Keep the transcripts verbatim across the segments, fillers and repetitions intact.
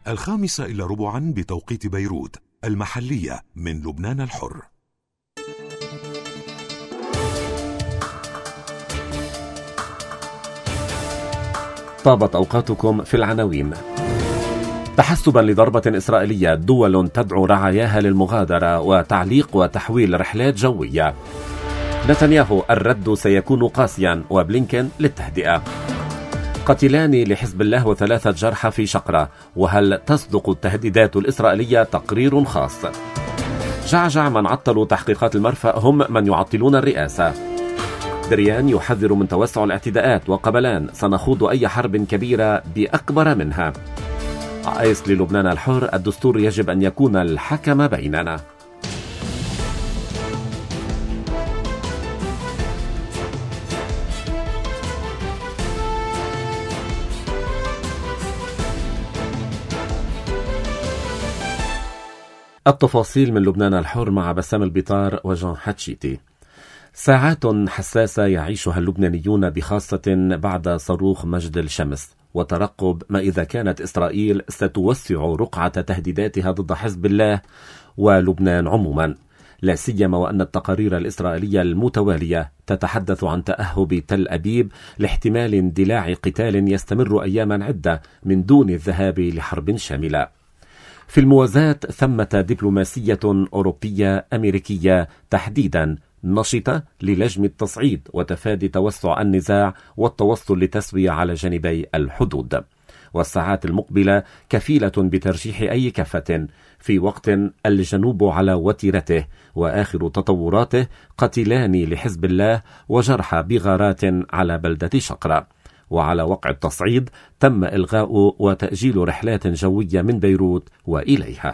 الخامسة إلى ربعا بتوقيت بيروت المحلية من لبنان الحر. طابت أوقاتكم في العناوين. تحسبا لضربة إسرائيلية، دول تدعو رعاياها للمغادرة وتعليق وتحويل رحلات جوية. نتنياهو: الرد سيكون قاسيا، وبلينكن للتهدئة. قتلان لحزب الله وثلاثة جرحى في شقرة، وهل تصدق التهديدات الإسرائيلية؟ تقرير خاص. جعجع: من عطلوا تحقيقات المرفأ هم من يعطلون الرئاسة. دريان يحذر من توسع الاعتداءات، وقبلان: سنخوض أي حرب كبيرة بأكبر منها. عائس للبنان الحر: الدستور يجب أن يكون الحكم بيننا. التفاصيل من لبنان الحر مع بسام البطار وجان حتشيتي. ساعات حساسة يعيشها اللبنانيون، بخاصة بعد صاروخ مجد الشمس، وترقب ما إذا كانت إسرائيل ستوسع رقعة تهديداتها ضد حزب الله ولبنان عموما، لا سيما وأن التقارير الإسرائيلية المتوالية تتحدث عن تأهب تل أبيب لاحتمال اندلاع قتال يستمر أياما عدة من دون الذهاب لحرب شاملة. في الموازاة ثمة دبلوماسية أوروبية أمريكية تحديدا نشطة للجم التصعيد وتفادي توسع النزاع والتوصل لتسوية على جانبي الحدود، والساعات المقبلة كفيلة بترجيح أي كفة، في وقت الجنوب على وتيرته، وآخر تطوراته قتلان لحزب الله وجرحى بغارات على بلدة شقرة. وعلى وقع التصعيد تم إلغاء وتأجيل رحلات جوية من بيروت وإليها.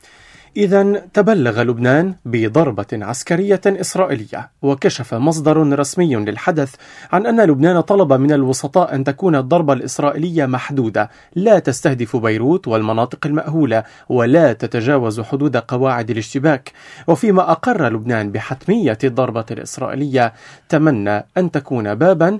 إذن تبلغ لبنان بضربة عسكرية إسرائيلية، وكشف مصدر رسمي للحدث عن أن لبنان طلب من الوسطاء أن تكون الضربة الإسرائيلية محدودة، لا تستهدف بيروت والمناطق المأهولة، ولا تتجاوز حدود قواعد الاشتباك. وفيما أقر لبنان بحتمية الضربة الإسرائيلية، تمنى أن تكون بابا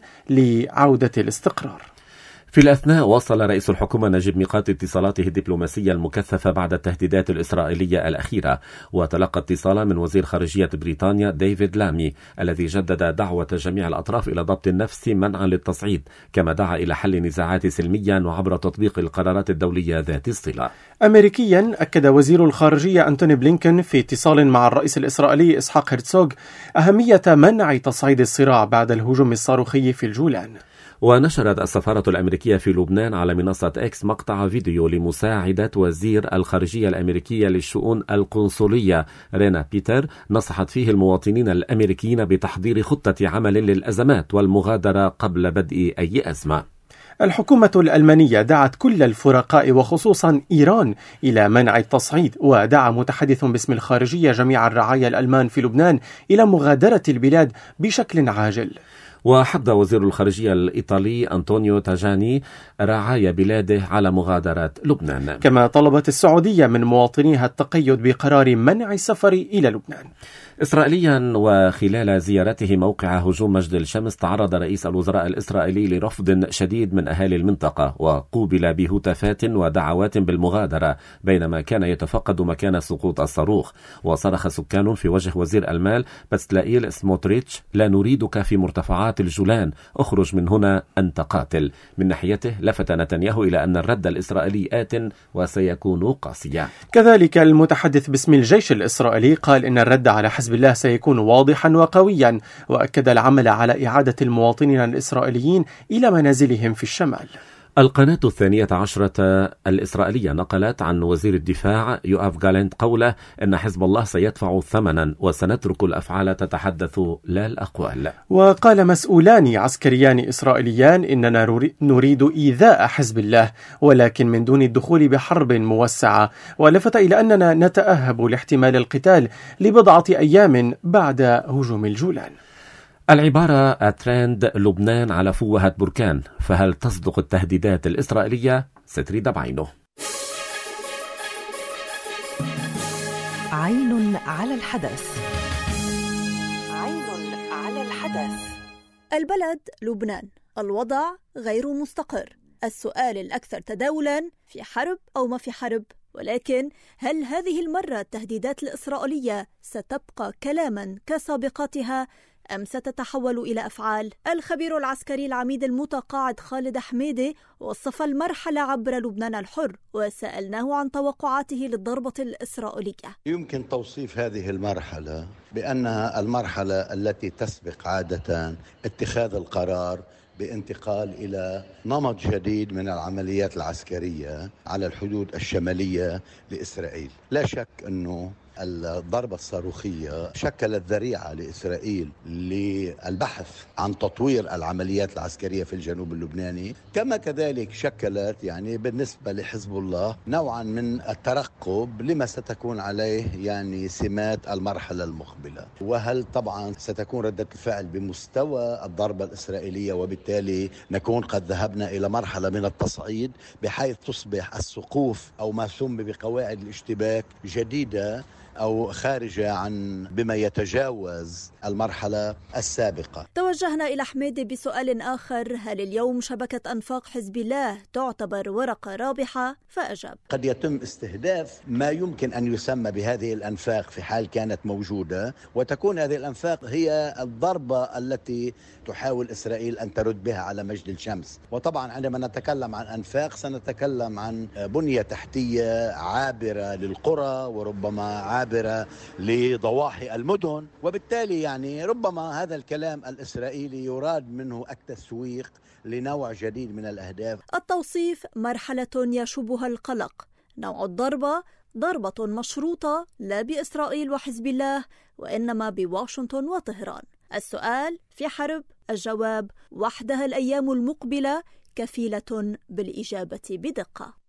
لعودة الاستقرار. في الأثناء واصل رئيس الحكومة نجيب ميقاتي اتصالاته الدبلوماسية المكثفة بعد التهديدات الإسرائيلية الأخيرة، وتلقى اتصالا من وزير خارجية بريطانيا ديفيد لامي الذي جدد دعوة جميع الأطراف إلى ضبط النفس منعا للتصعيد، كما دعا إلى حل النزاعات سلميا وعبر تطبيق القرارات الدولية ذات الصلة. أمريكيا أكد وزير الخارجية أنتوني بلينكن في اتصال مع الرئيس الإسرائيلي إسحاق هرتزوغ أهمية منع تصعيد الصراع بعد الهجوم الصاروخي في الجولان. ونشرت السفارة الأمريكية في لبنان على منصة إكس مقطع فيديو لمساعدة وزير الخارجية الأمريكية للشؤون القنصلية رينا بيتر، نصحت فيه المواطنين الأمريكيين بتحضير خطة عمل للأزمات والمغادرة قبل بدء أي أزمة. الحكومة الألمانية دعت كل الفرقاء وخصوصا إيران إلى منع التصعيد، ودعا متحدث باسم الخارجية جميع الرعايا الألمان في لبنان إلى مغادرة البلاد بشكل عاجل. وحض وزير الخارجية الإيطالي أنطونيو تاجاني رعايا بلاده على مغادرة لبنان. كما طلبت السعودية من مواطنيها التقيد بقرار منع السفر إلى لبنان. إسرائيليا، وخلال زيارته موقع هجوم مجد الشمس، تعرض رئيس الوزراء الإسرائيلي لرفض شديد من أهالي المنطقة، وقوبل بهتافات ودعوات بالمغادرة بينما كان يتفقد مكان سقوط الصاروخ. وصرخ سكان في وجه وزير المال بتسلائيل سموتريتش: لا نريدك في مرتفعات الجولان، اخرج من هنا أنت قاتل. من ناحيته لفت نتنياهو إلى أن الرد الإسرائيلي آت وسيكون قاسيا. كذلك المتحدث باسم الجيش الإسرائيلي قال إن الرد على حزب الله سيكون واضحا وقويا، وأكد العمل على إعادة المواطنين الإسرائيليين إلى منازلهم في الشمال. القناة الثانية عشرة الإسرائيلية نقلت عن وزير الدفاع يؤاف جالنت قوله أن حزب الله سيدفع ثمنا وسنترك الأفعال تتحدث لا الأقوال. وقال مسؤولان عسكريان إسرائيليان إننا نريد إيذاء حزب الله ولكن من دون الدخول بحرب موسعة، ولفت إلى أننا نتأهب لاحتمال القتال لبضعة أيام بعد هجوم الجولان. العبارة ترند لبنان على فوهة بركان، فهل تصدق التهديدات الإسرائيلية؟ ستريد بعينه. عين على الحدث. عين على الحدث. البلد لبنان، الوضع غير مستقر، السؤال الأكثر تداولاً: في حرب أو ما في حرب؟ ولكن هل هذه المرة التهديدات الإسرائيلية ستبقى كلاماً كسابقاتها أم ستتحول إلى أفعال؟ الخبير العسكري العميد المتقاعد خالد حميدي وصف المرحلة عبر لبنان الحر، وسألناه عن توقعاته للضربة الإسرائيلية. يمكن توصيف هذه المرحلة بأنها المرحلة التي تسبق عادة اتخاذ القرار بانتقال إلى نمط جديد من العمليات العسكرية على الحدود الشمالية لإسرائيل. لا شك أنه الضربة الصاروخية شكلت ذريعة لإسرائيل للبحث عن تطوير العمليات العسكرية في الجنوب اللبناني، كما كذلك شكلت يعني بالنسبة لحزب الله نوعا من الترقب لما ستكون عليه يعني سمات المرحلة المقبلة، وهل طبعا ستكون ردة الفعل بمستوى الضربة الإسرائيلية، وبالتالي نكون قد ذهبنا إلى مرحلة من التصعيد بحيث تصبح السقوف أو ما سمي بقواعد الاشتباك جديدة أو خارجة عن بما يتجاوز المرحلة السابقة. توجهنا إلى حميدي بسؤال آخر: هل اليوم شبكة أنفاق حزب الله تعتبر ورقة رابحة؟ فأجاب: قد يتم استهداف ما يمكن أن يسمى بهذه الأنفاق في حال كانت موجودة، وتكون هذه الأنفاق هي الضربة التي تحاول إسرائيل أن ترد بها على مجد الشمس. وطبعا عندما نتكلم عن أنفاق سنتكلم عن بنية تحتية عابرة للقرى وربما عابرة لضواحي المدن، وبالتالي يعني ربما هذا الكلام الإسرائيلي يراد منه التسويق لنوع جديد من الأهداف. التوصيف: مرحلة يشوبها القلق. نوع الضربة: ضربة مشروطة لا بإسرائيل وحزب الله وإنما بواشنطن وطهران. السؤال: في حرب؟ الجواب: وحدها الأيام المقبلة كفيلة بالإجابة بدقة.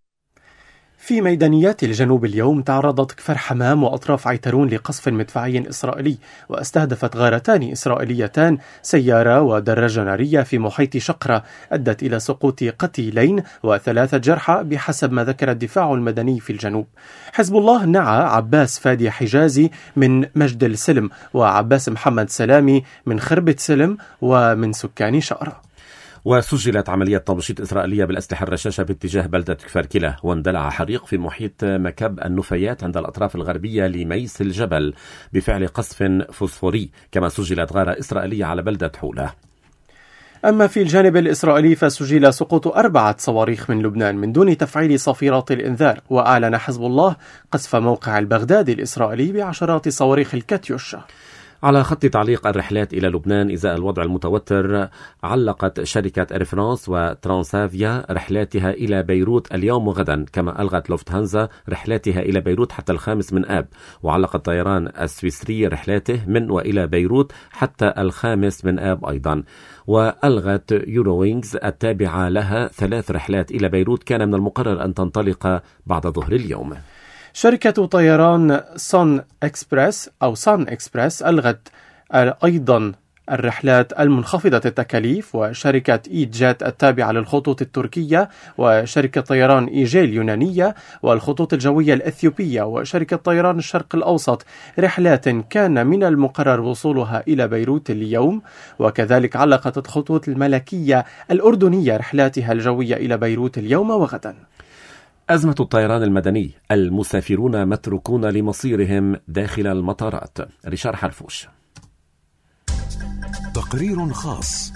في ميدانيات الجنوب اليوم تعرضت كفر حمام وأطراف عيترون لقصف مدفعي إسرائيلي، واستهدفت غارتان إسرائيليتان سيارة ودراجة نارية في محيط شقرة، أدت إلى سقوط قتيلين وثلاثة جرحى بحسب ما ذكر الدفاع المدني في الجنوب. حزب الله نعى عباس فادي حجازي من مجد السلم وعباس محمد سلامي من خربة سلم ومن سكان شقرة. وسجلت عملية تمشيط إسرائيلية بالأسلحة الرشاشة باتجاه بلدة كفركلة، واندلع حريق في محيط مكب النفايات عند الأطراف الغربية لميس الجبل بفعل قصف فوسفوري، كما سجلت غارة إسرائيلية على بلدة حولة. أما في الجانب الإسرائيلي فسجل سقوط أربعة صواريخ من لبنان من دون تفعيل صفيرات الإنذار، وأعلن حزب الله قصف موقع البغدادي الإسرائيلي بعشرات صواريخ الكاتيوشا. على خط تعليق الرحلات إلى لبنان إزاء الوضع المتوتر، علقت شركة إير فرانس وترانسافيا رحلاتها إلى بيروت اليوم وغدا، كما ألغت لوفتهانزا رحلاتها إلى بيروت حتى الخامس من آب، وعلق الطيران السويسري رحلاته من وإلى بيروت حتى الخامس من آب أيضا. وألغت يوروينجز التابعة لها ثلاث رحلات إلى بيروت كان من المقرر أن تنطلق بعد ظهر اليوم. شركة طيران سان إكسبرس أو سان إكسبرس ألغت أيضا الرحلات المنخفضة التكاليف، وشركة إيت جات التابعة للخطوط التركية، وشركة طيران إيجي اليونانية، والخطوط الجوية الأثيوبية، وشركة طيران الشرق الأوسط رحلات كان من المقرر وصولها إلى بيروت اليوم. وكذلك علقت الخطوط الملكية الأردنية رحلاتها الجوية إلى بيروت اليوم وغدا. أزمة الطيران المدني، المسافرون متروكون لمصيرهم داخل المطارات. ريشار حرفوش. تقرير خاص.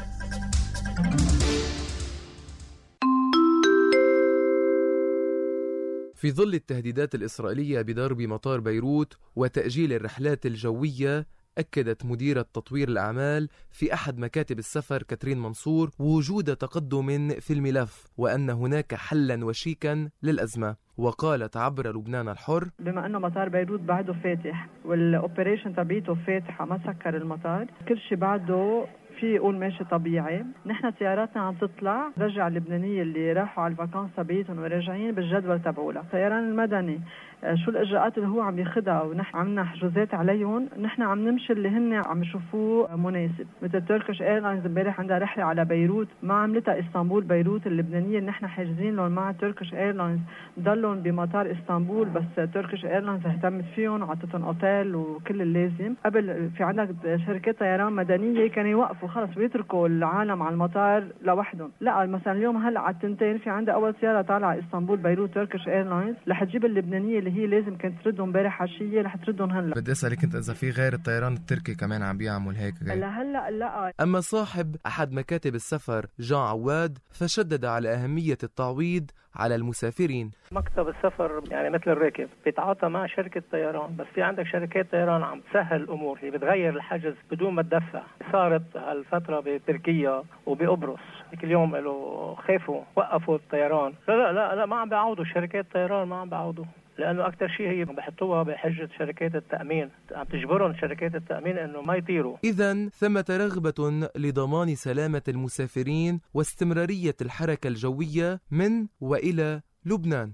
في ظل التهديدات الإسرائيلية بضرب مطار بيروت وتأجيل الرحلات الجوية، أكدت مديرة تطوير الأعمال في أحد مكاتب السفر كاترين منصور وجود تقدم في الملف، وأن هناك حلا وشيكا للأزمة. وقالت عبر لبنان الحر: بما أنه مطار بيروت بعده فاتح والأوبريشن تبعيته فاتحة ما سكر المطار، كل شيء بعده في يقول ماشي طبيعي. نحن طياراتنا عم تطلع رجع اللبنانية اللي راحوا على الفاكانس تبعيتهم وراجعين بالجدول تبعولا. الطيران المدني شو الإجراءات اللي هو عم ياخدها ونحن عملنا حجوزات عليهم، نحن عم نمشي اللي هن عم يشوفوه مناسب. مثل تركيش ايرلاينز امبارح عندها رحلة على بيروت، ما عملتها اسطنبول بيروت اللبنانية اللي نحن حاجزين لهم مع تركيش ايرلاينز، ضلهم بمطار اسطنبول، بس تركيش ايرلاينز اهتمت فيهم وعطتهم اوتيل وكل اللازم. قبل في عندك شركات طيران مدنية كانوا يوقفوا خلص ويتركوا العالم على المطار لوحدهم. لا مثلا اليوم هلا على التنتين في عندها اول سيارة طالعة اسطنبول بيروت تركيش ايرلاينز رح تجيب اللبنانية اللي هي لازم كانت تردهم امبارح عشية رح تردهم هلا. بدي اسالك انت اذا في غير الطيران التركي كمان عم بيعمل هيك غير. هلا هلا لا. اما صاحب احد مكاتب السفر جان عواد فشدد على اهمية التعويض على المسافرين. مكتب السفر يعني مثل الراكب بيتعاطى مع شركة طيران، بس في عندك شركات طيران عم تسهل الأمور، هي بتغير الحجز بدون ما تدفع. صارت هالفترة بتركيا وبقبرص، هيك اليوم قالوا خافوا وقفوا الطيران. لا لا لا, لا ما عم بيعوضوا شركات الطيران، ما عم بيعوضوا، لأنه أكتر شيء هي بحطوها بحجة شركات التأمين، عم تجبرهم شركات التأمين إنه ما يطيروا. إذن ثمة رغبة لضمان سلامة المسافرين واستمرارية الحركة الجوية من وإلى لبنان.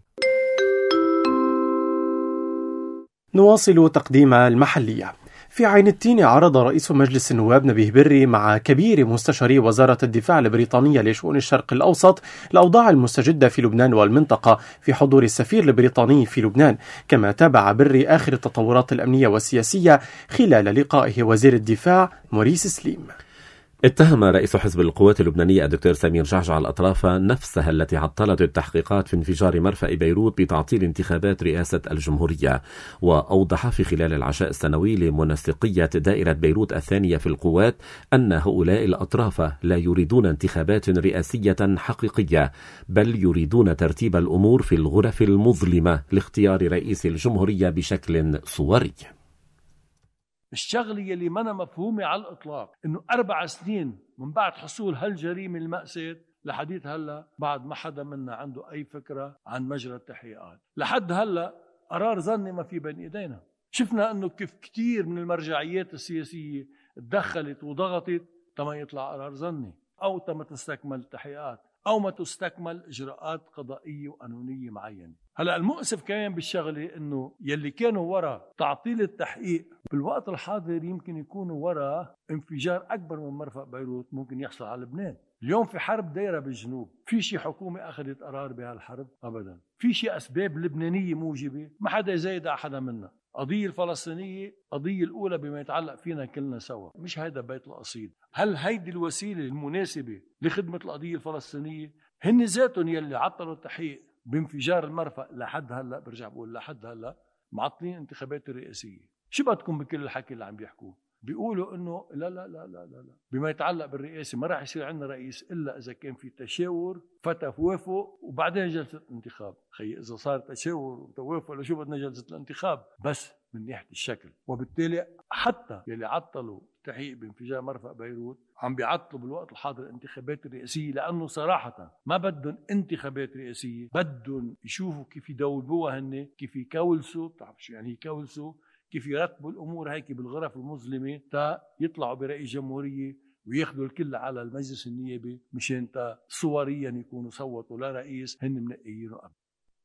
نواصل تقديم المحلية. في عين التين عرض رئيس مجلس النواب نبيه بري مع كبير مستشاري وزارة الدفاع البريطانية لشؤون الشرق الأوسط الأوضاع المستجدة في لبنان والمنطقة في حضور السفير البريطاني في لبنان. كما تابع بري آخر التطورات الأمنية والسياسية خلال لقائه وزير الدفاع موريس سليم. اتهم رئيس حزب القوات اللبنانية الدكتور سمير جعجع الأطراف نفسها التي عطلت التحقيقات في انفجار مرفأ بيروت بتعطيل انتخابات رئاسة الجمهورية. وأوضح في خلال العشاء السنوي لمنسقية دائرة بيروت الثانية في القوات أن هؤلاء الأطراف لا يريدون انتخابات رئاسية حقيقية، بل يريدون ترتيب الأمور في الغرف المظلمة لاختيار رئيس الجمهورية بشكل صوري. الشغلة يلي منا مفهومة على الإطلاق إنه أربع سنين من بعد حصول هالجريمة المأساة لحديث هلا بعد ما حدا منا عنده أي فكرة عن مجرى التحقيقات. لحد هلا قرار ظني ما في بين إيدينا. شفنا إنه كيف كتير من المرجعيات السياسية تدخلت وضغطت تما يطلع قرار ظني، أو تما تستكمل التحقيقات، أو ما تستكمل إجراءات قضائية وقانونية معينة. هلأ المؤسف كمان بالشغلة إنه يلي كانوا وراء تعطيل التحقيق بالوقت الحاضر يمكن يكونوا وراء انفجار أكبر من مرفأ بيروت ممكن يحصل على لبنان. اليوم في حرب دايرة بالجنوب، في شي حكومة أخذت قرار بهالحرب؟ أبدا. في شي أسباب لبنانية موجبة ما حدا يزايد على حدا منا. قضية الفلسطينية قضية الأولى بما يتعلق فينا كلنا سوا، مش هيدا بيت القصيد. هل هيدي الوسيلة المناسبة لخدمة القضية الفلسطينية؟ هن ذاتهم يلي عطلوا التحقيق بانفجار المرفأ لحد هلا، برجع بقول لحد هلا معطلين انتخابات الرئاسية. شو بدكم بكل الحكي اللي عم بيحكوه؟ بيقولوا انه لا لا لا لا لا لا بما يتعلق بالرئاسة ما راح يصير عندنا رئيس الا اذا كان في تشاور فتى وافق وبعدين جلسة الانتخاب. خي اذا صار تشاور وتوافق لشو بدنا جلسة الانتخاب؟ بس من ناحية الشكل. وبالتالي حتى يلي عطلوا التحقيق بانفجار مرفأ بيروت عم بيعطلوا بالوقت الحاضر الانتخابات الرئاسية، لأنه صراحة ما بدهم انتخابات رئاسية، بدهم يشوفوا كيف يدولبوها هن، كيف يكولسوا، بتعرف شو يعني يكولسوا، كيف يرتبوا الأمور هيك بالغرف المظلمة تا يطلعوا برئيس جمهورية وياخذوا الكل على المجلس النيابي مشان تا صوريا يكونوا صوتوا لا رئيس هن منقيينه قبل.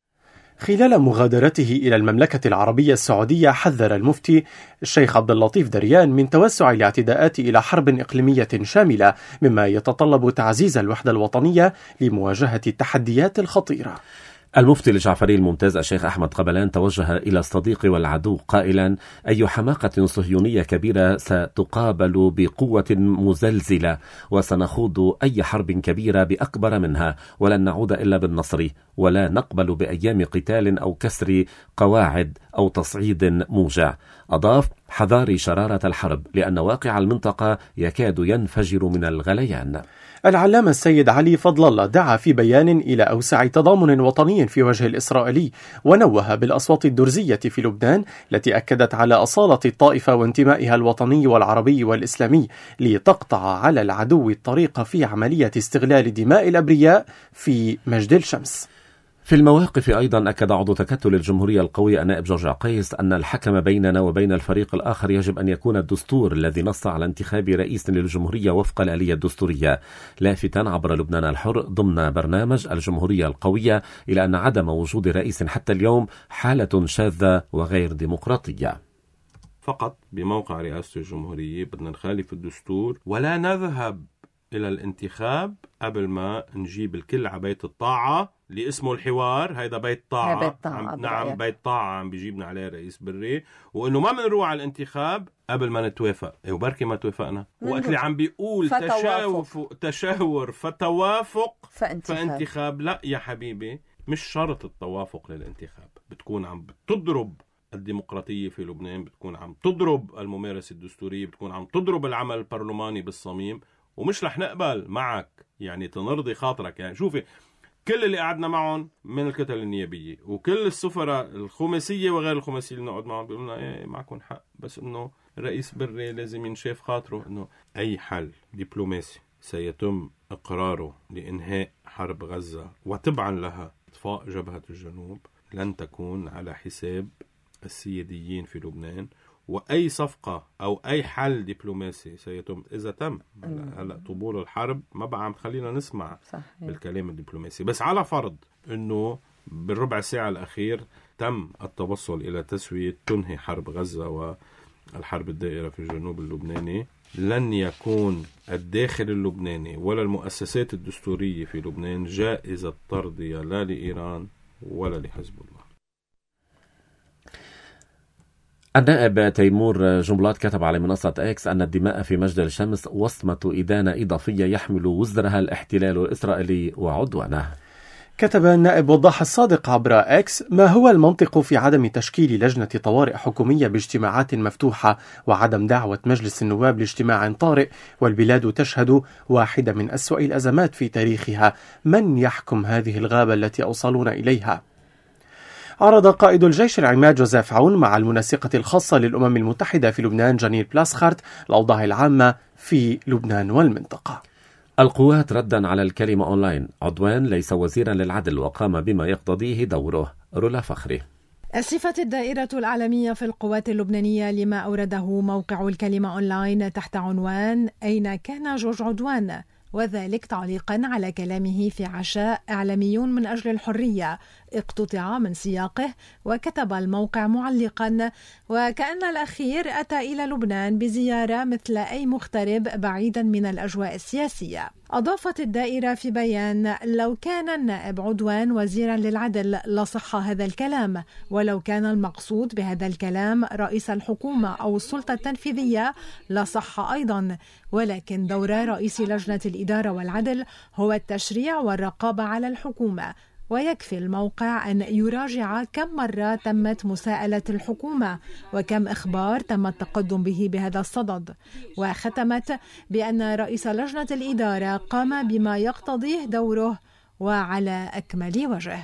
خلال مغادرته إلى المملكة العربية السعودية حذر المفتي الشيخ عبد اللطيف دريان من توسع الاعتداءات إلى حرب إقليمية شاملة، مما يتطلب تعزيز الوحدة الوطنية لمواجهة التحديات الخطيرة. المفتي الجعفري الممتاز الشيخ أحمد قبلان توجه إلى الصديق والعدو قائلا: أي حماقة صهيونية كبيرة ستقابل بقوة مزلزلة، وسنخوض أي حرب كبيرة بأكبر منها، ولن نعود إلا بالنصر، ولا نقبل بأيام قتال أو كسر قواعد أو تصعيد موجع. أضاف: حذاري شرارة الحرب، لأن واقع المنطقة يكاد ينفجر من الغليان. العلامة السيد علي فضل الله دعا في بيان إلى أوسع تضامن وطني في وجه الإسرائيلي، ونوه بالأصوات الدرزية في لبنان التي أكدت على أصالة الطائفة وانتمائها الوطني والعربي والإسلامي، لتقطع على العدو الطريق في عملية استغلال دماء الأبرياء في مجد الشمس. في المواقف أيضا أكد عضو تكتل الجمهورية القوية النائب جورج عقيس أن الحكم بيننا وبين الفريق الآخر يجب أن يكون الدستور الذي نص على انتخاب رئيس للجمهورية وفق الآلية الدستورية، لافتا عبر لبنان الحر ضمن برنامج الجمهورية القوية إلى أن عدم وجود رئيس حتى اليوم حالة شاذة وغير ديمقراطية. فقط بموقع رئاسة الجمهورية بدنا نخالف الدستور ولا نذهب إلى الانتخاب قبل ما نجيب الكل على بيت الطاعة اللي اسمه الحوار. هيدا بيت طاعة, بيت طاعة عم نعم بيت طاعة عم بيجيبنا عليه رئيس بري، وإنه ما منروح على الانتخاب قبل ما نتوافق. إيه وبركي ما توافقنا وقت اللي عم بيقول تشاوف تشاور فتوافق فانتخاب. فانتخاب لا يا حبيبي، مش شرط التوافق للانتخاب. بتكون عم بتضرب الديمقراطية في لبنان، بتكون عم تضرب الممارسة الدستورية، بتكون عم تضرب العمل البرلماني بالصميم، ومش رح نقبل معك يعني تنرضي خاطرك. يعني شوفي كل اللي قعدنا معهم من الكتل النيابية وكل السفراء الخماسية وغير الخماسية اللي نقعد معهم بيقولنا ايه معكم حق، بس انه رئيس بري لازم ينشاف خاطره. انه اي حل دبلوماسي سيتم اقراره لانهاء حرب غزة وتبعا لها اطفاء جبهة الجنوب لن تكون على حساب السياديين في لبنان، وأي صفقة أو أي حل دبلوماسي سيتم إذا تم. هلأ طبول الحرب ما بقى عم تخلينا نسمع صحيح بالكلام الدبلوماسي، بس على فرض أنه بالربع ساعة الأخير تم التوصل إلى تسوية تنهي حرب غزة والحرب الدائرة في الجنوب اللبناني، لن يكون الداخل اللبناني ولا المؤسسات الدستورية في لبنان جائزة ترضية لا لإيران ولا لحزب الله. النائب تيمور جنبلاط كتب على منصة إكس أن الدماء في مجد الشمس وصمة إدانة إضافية يحمل وزرها الاحتلال الإسرائيلي وعدوانه. كتب النائب وضاح الصادق عبر إكس: ما هو المنطق في عدم تشكيل لجنة طوارئ حكومية باجتماعات مفتوحة وعدم دعوة مجلس النواب لاجتماع طارئ والبلاد تشهد واحدة من أسوأ الأزمات في تاريخها؟ من يحكم هذه الغابة التي أوصلونا إليها؟ عرض قائد الجيش العماد جوزيف عون مع المنسقة الخاصة للأمم المتحدة في لبنان جانيل بلاسخارت الأوضاع العامة في لبنان والمنطقة. القوات ردا على الكلمة أونلاين: عدوان ليس وزيرا للعدل وقام بما يقتضيه دوره. رولا فخري. أسفت الدائرة العالمية في القوات اللبنانية لما أورده موقع الكلمة أونلاين تحت عنوان أين كان جورج عدوان، وذلك تعليقا على كلامه في عشاء إعلاميون من أجل الحرية اقتطع من سياقه. وكتب الموقع معلقا: وكأن الأخير أتى إلى لبنان بزيارة مثل أي مغترب بعيدا من الأجواء السياسية. أضافت الدائرة في بيان: لو كان النائب عدوان وزيرا للعدل لصح هذا الكلام، ولو كان المقصود بهذا الكلام رئيس الحكومة أو السلطة التنفيذية لصح أيضا، ولكن دور رئيس لجنة الإدارة والعدل هو التشريع والرقابة على الحكومة. ويكفي الموقع أن يراجع كم مرة تمت مساءلة الحكومة وكم إخبار تم التقدم به بهذا الصدد. وختمت بأن رئيس لجنة الإدارة قام بما يقتضيه دوره وعلى أكمل وجه.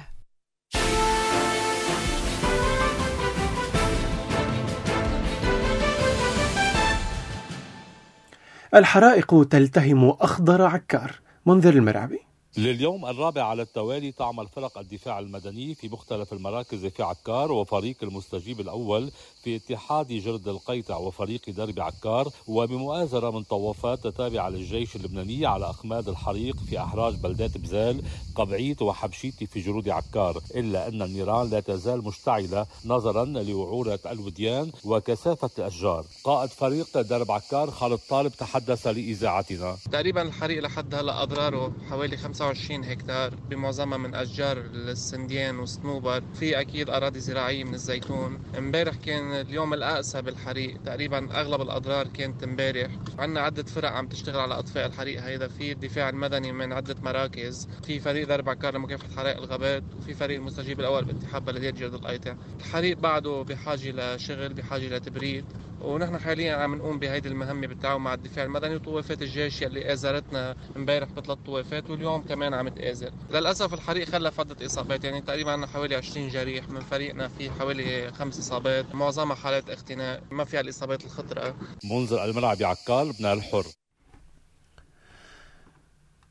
الحرائق تلتهم أخضر عكار. منذر المرعبي. لليوم الرابع على التوالي تعمل فرق الدفاع المدني في مختلف المراكز في عكار وفريق المستجيب الأول في اتحاد جرد القيطع وفريق درب عكار، وبمؤازرة من طوافات تتابع للجيش اللبناني على أخماد الحريق في أحراج بلدات بزال، قبعيت وحبشيتي في جرود عكار، إلا أن النيران لا تزال مشتعلة نظرا لوعورة الوديان وكثافة الأشجار. قائد فريق درب عكار خالد طالب تحدث لإذاعتنا: تقريبا الحريق لحد هلا أضراره حوالي خمسة وعشرين هكتار، بمعظمها من أشجار السنديان والصنوبر، في أكيد أراضي زراعية من الزيتون. امبارح كان اليوم الأقسى بالحريق، تقريبا أغلب الأضرار كانت امبارح. عندنا عدة فرق عم تشتغل على إطفاء الحريق هيدا، في الدفاع المدني من عدة مراكز، في فريق درب عكار لمكافحة حرائق الغابات، وفي فريق المستجيب الأول باتحاد بلدية جرد القيطع. الحريق بعده بحاجة لشغل، بحاجة لتبريد، ونحن حاليا عم نقوم بهيدي المهمة بالتعاون مع الدفاع المدني وطوافات الجيش يلي آزرتنا امبارح بثلاث طوافات واليوم كمان عم تآزر. للأسف الحريق خلف عدة إصابات، يعني تقريبا عندنا حوالي عشرين جريح، من فريقنا في حوالي خمس إصابات، معظمها حالات اختناق، ما فيها الإصابات الخطرة. منذر المرعبي عكار، لبنان الحر.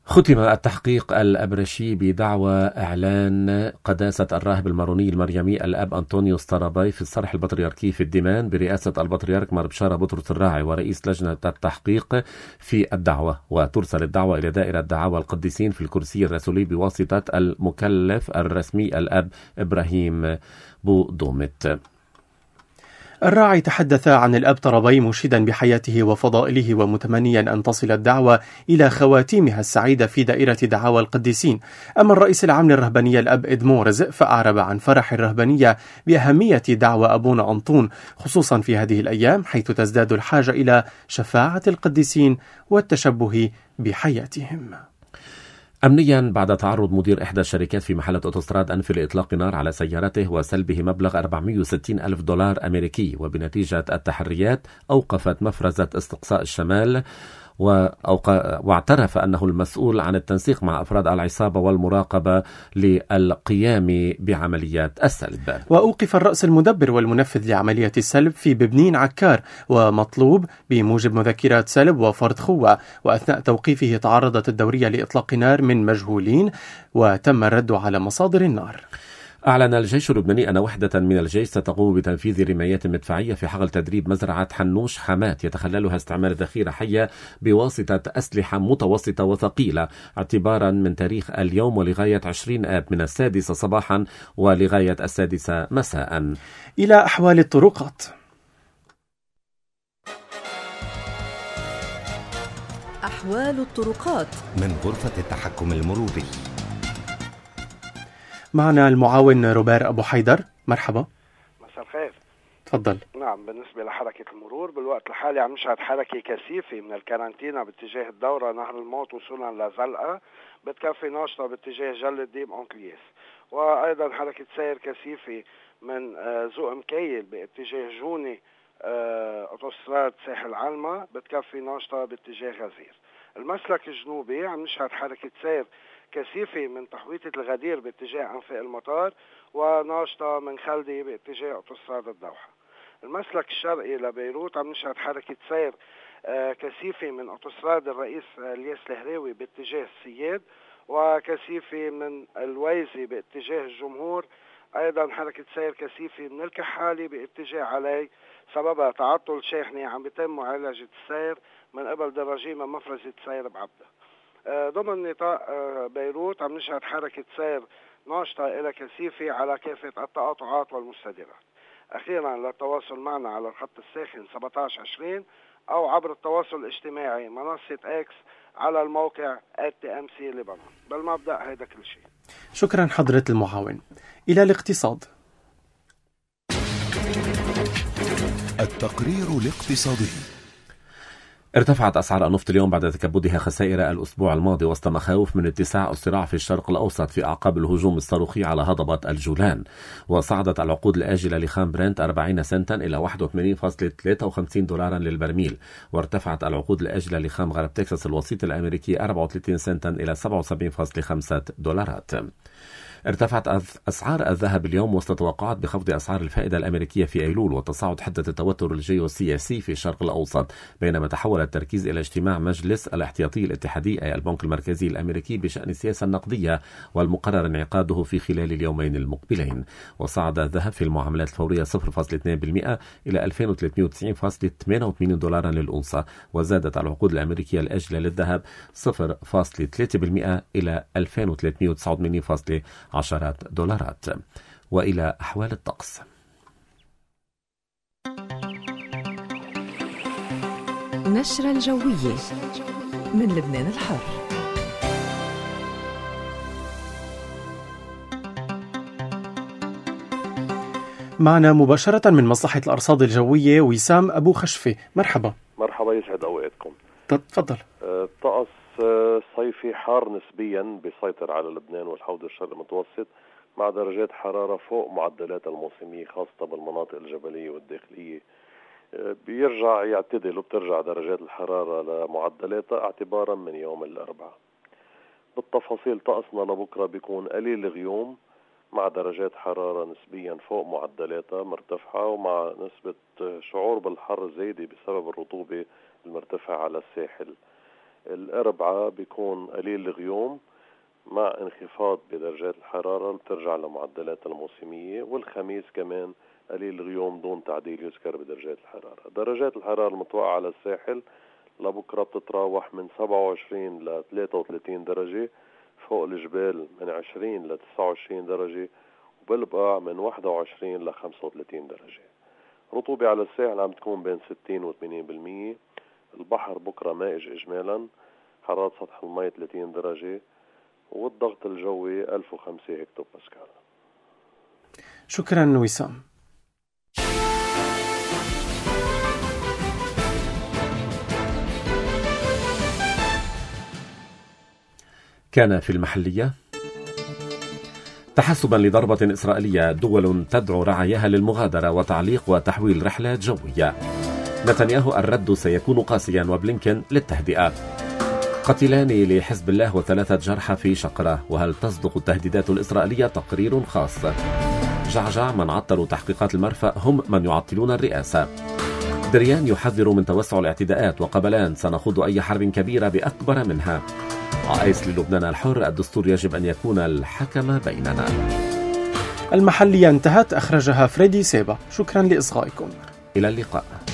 ختم التحقيق الأبرشي بدعوى إعلان قداسة الراهب الماروني المريمي الأب أنطونيوس طرابي في الصرح البطريركي في الدمان برئاسة البطريرك مار بشارة بطرس الراعي ورئيس لجنة التحقيق في الدعوة، وترسل الدعوة إلى دائرة دعاوى القديسين في الكرسي الرسولي بواسطة المكلف الرسمي الأب إبراهيم بودومت. الراعي تحدث عن الأب طرابي مشيدا بحياته وفضائله ومتمنيا أن تصل الدعوة إلى خواتيمها السعيدة في دائرة دعاوى القديسين. أما الرئيس العام للرهبانية الأب إدمورز فأعرب عن فرح الرهبانية بأهمية دعوى أبونا أنطون خصوصا في هذه الأيام حيث تزداد الحاجة إلى شفاعة القديسين والتشبه بحياتهم. أمنيا بعد تعرض مدير إحدى الشركات في محلة أوتوستراد أنف لإطلاق نار على سيارته وسلبه مبلغ أربعمائة وستين ألف دولار أمريكي، وبنتيجة التحريات أوقفت مفرزة استقصاء الشمال واعترف أنه المسؤول عن التنسيق مع أفراد العصابة والمراقبة للقيام بعمليات السلب. وأوقف الرأس المدبر والمنفذ لعملية السلب في ببنين عكار ومطلوب بموجب مذكرات سلب وفرد خوة، وأثناء توقيفه تعرضت الدورية لإطلاق نار من مجهولين وتم الرد على مصادر النار. أعلن الجيش اللبناني أن وحدة من الجيش ستقوم بتنفيذ رمايات مدفعية في حقل تدريب مزرعة حنوش حمات يتخللها استعمال ذخيرة حية بواسطة أسلحة متوسطة وثقيلة اعتبارا من تاريخ اليوم ولغاية عشرين آب من السادسة صباحا ولغاية السادسة مساء. إلى أحوال الطرقات. أحوال الطرقات من غرفة التحكم المروري. معنا المعاون روبير أبو حيدر. مرحبا. مساء الخير. تفضل. نعم، بالنسبة لحركة المرور بالوقت الحالي عم نشهد حركة كثيفة من الكارانتينا باتجاه الدورة نهر الموت وصولا لزلقة، بتكفي ناشطة باتجاه جلة ديم أونكليس، وأيضا حركة سير كثيفة من زوق مكيل باتجاه جوني أوتوستراد ساحل علمة، بتكفي ناشطة باتجاه غزير. المسلك الجنوبي عم نشهد حركة سير كثيفة من تحويطة الغدير باتجاه أنفاق المطار وناشطة من خلدي باتجاه أوتوستراد الدوحة. المسلك الشرقي لبيروت عم نشهد حركة سير كثيفة من أوتوستراد الرئيس الياس الهراوي باتجاه السياد، وكثيفة من الويزي باتجاه الجمهور. أيضا حركة سير كثيفة من الكحالي باتجاه علي، سببها تعطل شاحنة عم بيتم معالجة السير من قبل دراجيم مفرزة سير بعبدة. ضمن نطاق بيروت عم نشهد حركة سير ناشطة إلى كثيفة على كافة التقاطعات والمستديرات. أخيرا للتواصل معنا على الخط الساخن سبعة عشر عشرين أو عبر التواصل الاجتماعي منصة إكس على الموقع آت تي إم سي لبنان. بالمبدأ هيدا كل شيء. شكرا حضرة المعاون. إلى الاقتصاد. التقرير الاقتصادي. ارتفعت أسعار النفط اليوم بعد تكبدها خسائر الأسبوع الماضي وسط مخاوف من اتساع الصراع في الشرق الأوسط في أعقاب الهجوم الصاروخي على هضبة الجولان. وصعدت العقود الآجلة لخام برنت أربعين سنتا إلى واحد وثمانين فاصلة ثلاثة وخمسين دولارا للبرميل، وارتفعت العقود الآجلة لخام غرب تكساس الوسيط الأمريكي أربعة وثلاثين سنتا إلى سبعة وسبعين فاصلة خمسة دولارات. ارتفعت أسعار الذهب اليوم وسط توقعات بخفض أسعار الفائدة الأمريكية في أيلول وتصاعد حدة التوتر الجيوسياسي في الشرق الأوسط، بينما تحول التركيز إلى اجتماع مجلس الاحتياطي الاتحادي أي البنك المركزي الأمريكي بشأن السياسة النقدية والمقرر انعقاده في خلال اليومين المقبلين. وصعد الذهب في المعاملات الفورية صفر فاصلة اثنين بالمئة إلى ألفين وثلاثمائة وتسعين فاصلة ثمانية وثمانين دولارا للأونصة، وزادت العقود الأمريكية الآجلة للذهب صفر فاصلة ثلاثة بالمئة إلى ألفين وثلاثمائة وتسعة وثمانين فاصلة عشرة دولارات. وإلى أحوال الطقس. نشرة الجوية من لبنان الحر. معنا مباشرة من مصلحة الأرصاد الجوية وسام أبو خشفة. مرحبا. مرحبا، يسعد أوقاتكم. تفضل. الطقس صيفي حار نسبيا بيسيطر على لبنان والحوض الشرقي المتوسط مع درجات حرارة فوق معدلات الموسمية خاصة بالمناطق الجبلية والداخلية. بيرجع يعتدل وبترجع درجات الحرارة لمعدلاتها اعتبارا من يوم الأربعاء. بالتفاصيل طقسنا لبكرة بيكون قليل الغيوم مع درجات حرارة نسبيا فوق معدلاتها مرتفعة ومع نسبة شعور بالحر زايدة بسبب الرطوبة المرتفعة على الساحل. الأربعة بيكون قليل الغيوم مع انخفاض بدرجات الحرارة بترجع لمعدلات الموسمية، والخميس كمان قليل الغيوم دون تعديل يذكر بدرجات الحرارة. درجات الحرارة المتوقعة على الساحل لبكرة بتتراوح من سبعة وعشرين ل ثلاثة وثلاثين درجة، فوق الجبال من عشرين ل تسعة وعشرين درجة، وبالبقاع من واحد وعشرين ل خمسة وثلاثين درجة. رطوبة على الساحل عم تكون بين ستين و ثمانين بالمية. البحر بكرة مائج إجمالا، حرارة سطح الماء ثلاثين درجة، والضغط الجوي ألف وخمسة هكتو باسكال. شكرا وسام. كان في المحلية تحسبا لضربة إسرائيلية، دول تدعو رعاياها للمغادرة وتعليق وتحويل رحلات جوية. نتنياهو الرد سيكون قاسيا وبلينكن للتهدئة. قتلان لحزب الله وثلاثة جرحى في شقرة، وهل تصدق التهديدات الإسرائيلية؟ تقرير خاص. جعجع من عطلوا تحقيقات المرفأ هم من يعطلون الرئاسة. دريان يحذر من توسع الاعتداءات، وقبلان سنخوض أي حرب كبيرة بأكبر منها. رئيس للبنان الحر، الدستور يجب أن يكون الحكم بيننا. المحلية انتهت، أخرجها فريدي سيبا. شكرا لإصغائكم، إلى اللقاء.